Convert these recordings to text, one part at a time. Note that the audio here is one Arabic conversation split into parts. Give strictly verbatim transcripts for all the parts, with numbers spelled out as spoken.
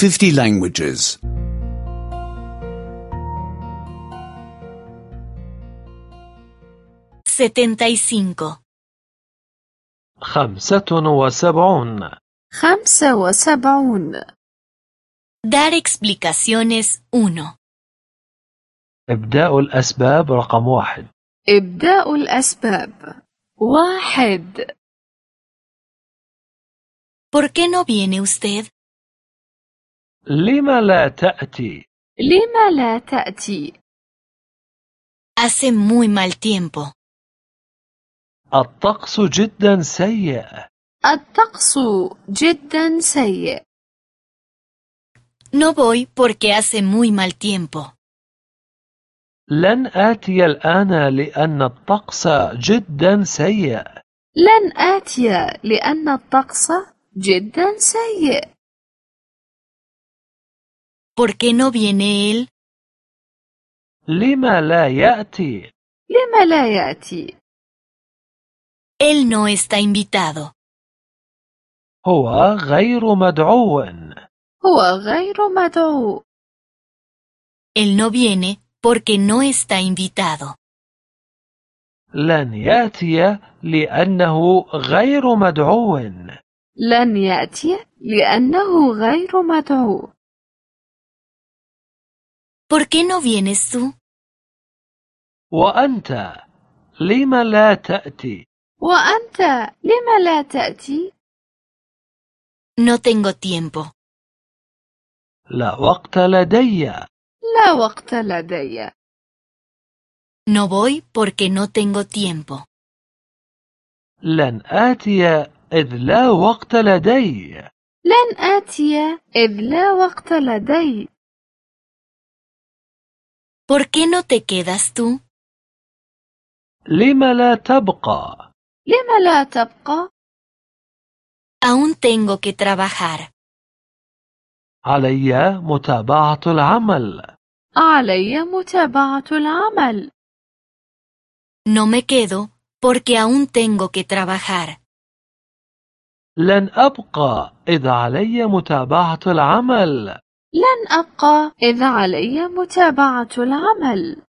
fifty languages. setenta y cinco. خمسة وسبعون. خمسة وسبعون. Dar explicaciones uno. إبداء الأسباب رقم واحد. إبداء الأسباب واحد. ¿Por qué no viene usted? لم لا تأتي؟ لم لا تأتي؟ Hace muy mal tiempo. الطقس جدا سيء. الطقس جدا سيء. No voy porque hace muy mal tiempo. لن آتي الآن لأن الطقس جدا سيء. لن آتي لأن الطقس جدا سيء. ¿Por qué no viene él? لم لا يأتي؟ لم لا يأتي؟ Él no está invitado. هو غير مدعو. هو غير مدعو. Él no viene porque no está invitado. لن يأتي لأنه غير مدعو. لن يأتي لأنه غير مدعو. ¿Por qué no vienes tú? وأنت لم لا تأتي؟ وأنت لم لا تأتي؟ No tengo tiempo. لا وقت لدي. لا وقت لدي. No voy porque no tengo tiempo. لن آتي إذ لا وقت لدي. لن آتي إذ لا وقت لدي. ¿Por qué no te quedas tú? لم لا تبقى؟ لم لا تبقى؟ Aún tengo que trabajar. علي متابعة العمل. علي متابعة العمل. No me quedo porque aún tengo que trabajar. لن أبقى إذ علي متابعة العمل. لن أبقى إذ علي متابعة العمل.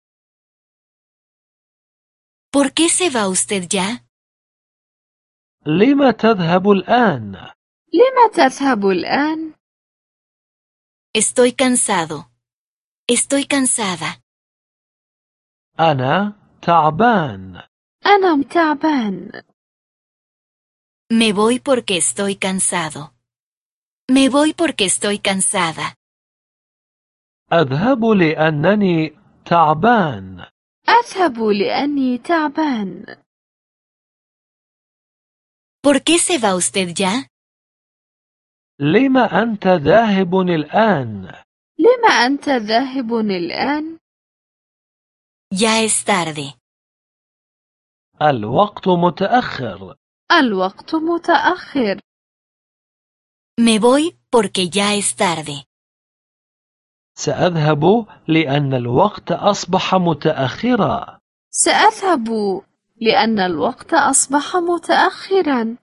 ¿Por qué se va usted ya? لم تذهب الآن؟ لم تذهب الآن؟ Estoy cansado. Estoy cansada. أنا تعبان. أنا تعبان. Me voy porque estoy cansado. Me voy porque estoy cansada. أذهب لأنني تعبان. أذهب لأني تعبان. ¿Por qué se va usted ya? لم أنت ذاهب الآن؟ لم أنت ذاهب الآن؟ Ya es tarde. الوقت متأخر. الوقت متأخر. Me voy porque ya es tarde. سأذهب لأن الوقت أصبح متأخرا. سأذهب لأن الوقت أصبح متأخرا.